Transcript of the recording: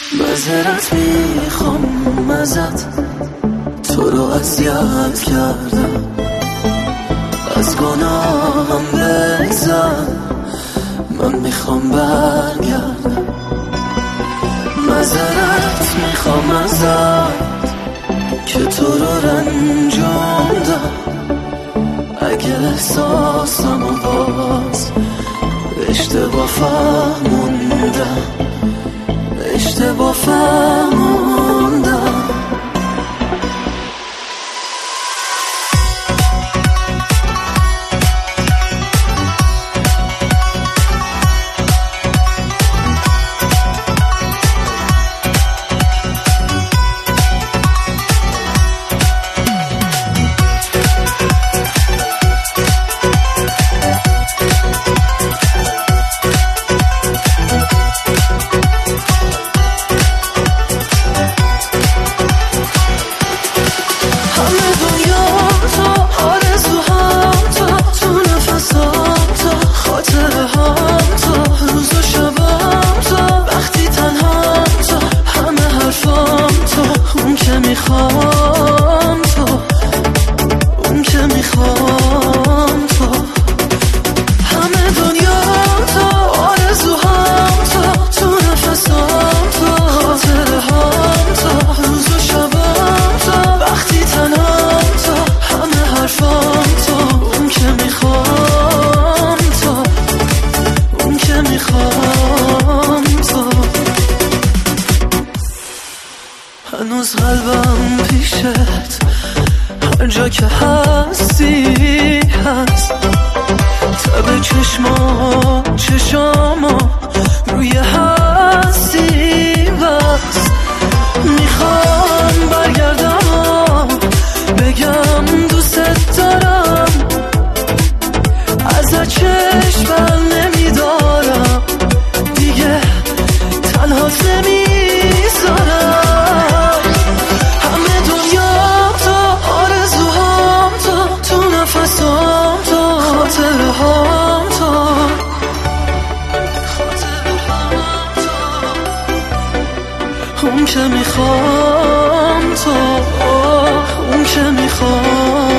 معذرت میخوام ازت، تو رو اذیت کردم، از گناهم بگذر، من میخوام برگردم. معذرت میخوام ازت که تو رو رنجوندم، اگه احساسمو باز اشتباه فهموندم، اشتباه فهموندم. هنوز قلبم پیشت، هر جا که هستی هست، تب چشما روی هستی بس. میخوام برگردم بگم دوست دارم، ازت چشم بر نمیدارم، دیگه تنهات نمیذارم. اون که میخوام تو، اون که میخوام